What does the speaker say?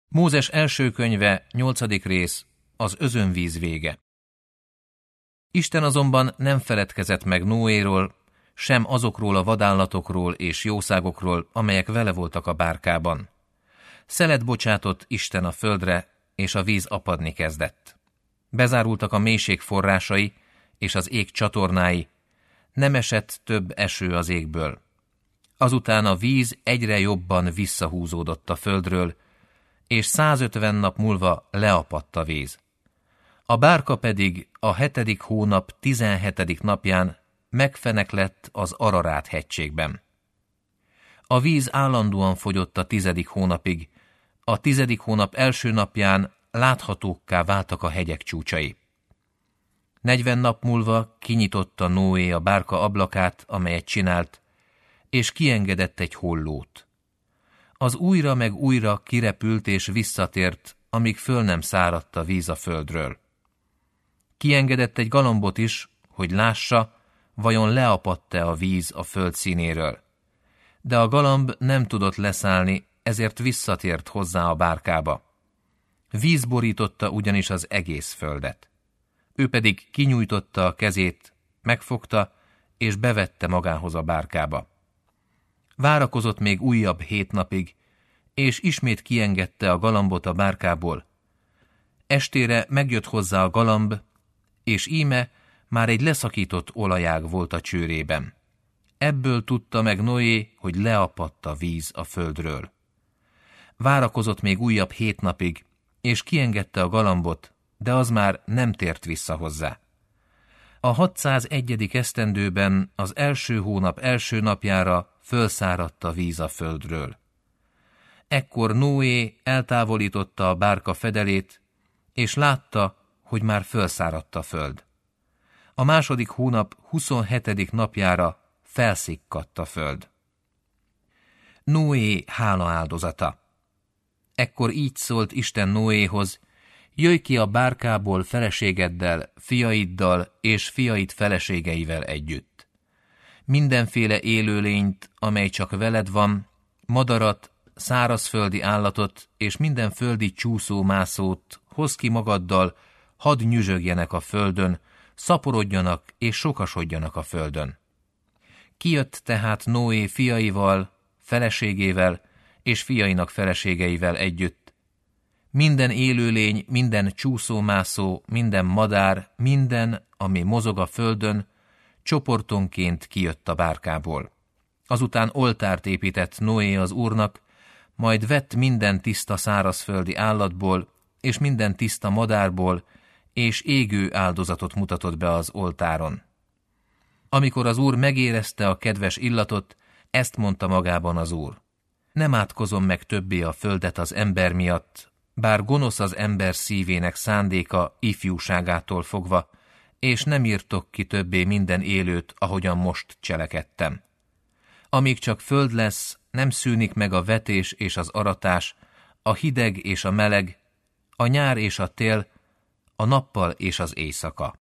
Mózes első könyve, 8. rész, az özönvíz vége. Isten azonban nem feledkezett meg Noéról, sem azokról a vadállatokról és jószágokról, amelyek vele voltak a bárkában. Szelet bocsátott Isten a földre, és a víz apadni kezdett. Bezárultak a mélység forrásai, és az ég csatornái, nem esett több eső az égből. Azután a víz egyre jobban visszahúzódott a földről, és 150 nap múlva leapadt a víz. A bárka pedig a 7. hónap 17. napján megfeneklett az Ararát hegységben. A víz állandóan fogyott a 10. hónapig, a 10. hónap első napján láthatókká váltak a hegyek csúcsai. 40 nap múlva kinyitotta Noé a bárka ablakát, amelyet csinált, és kiengedett egy hollót. Az újra meg újra kirepült és visszatért, amíg föl nem száradt a víz a földről. Kiengedett egy galambot is, hogy lássa, vajon leapadt-e a víz a föld színéről. De a galamb nem tudott leszállni, ezért visszatért hozzá a bárkába. Víz borította ugyanis az egész földet. Ő pedig kinyújtotta a kezét, megfogta, és bevette magához a bárkába. Várakozott még újabb 7 napig, és ismét kiengedte a galambot a bárkából. Estére megjött hozzá a galamb, és íme már egy leszakított olajág volt a csőrében. Ebből tudta meg Noé, hogy leapadt a víz a földről. Várakozott még újabb 7 napig, és kiengedte a galambot, de az már nem tért vissza hozzá. A 601. esztendőben az első hónap első napjára fölszáradt a víz a földről. Ekkor Noé eltávolította a bárka fedelét, és látta, hogy már fölszáradt a föld. A második hónap 27. napjára felszikkadt a föld. Noé hálaáldozata. Ekkor így szólt Isten Noéhoz: jöjj ki a bárkából feleségeddel, fiaiddal és fiaid feleségeivel együtt. Mindenféle élőlényt, amely csak veled van, madarat, szárazföldi állatot és minden földi csúszómászót hozz ki magaddal, hadd nyüzsögjenek a földön, szaporodjanak és sokasodjanak a földön. Kijött tehát Noé fiaival, feleségével és fiainak feleségeivel együtt. Minden élőlény, minden csúszómászó, minden madár, minden, ami mozog a földön, csoportonként kijött a bárkából. Azután oltárt épített Noé az Úrnak, majd vett minden tiszta szárazföldi állatból, és minden tiszta madárból, és égő áldozatot mutatott be az oltáron. Amikor az Úr megérezte a kedves illatot, ezt mondta magában az Úr: nem átkozom meg többé a földet az ember miatt, bár gonosz az ember szívének szándéka ifjúságától fogva, és nem írtok ki többé minden élőt, ahogyan most cselekedtem. Amíg csak föld lesz, nem szűnik meg a vetés és az aratás, a hideg és a meleg, a nyár és a tél, a nappal és az éjszaka.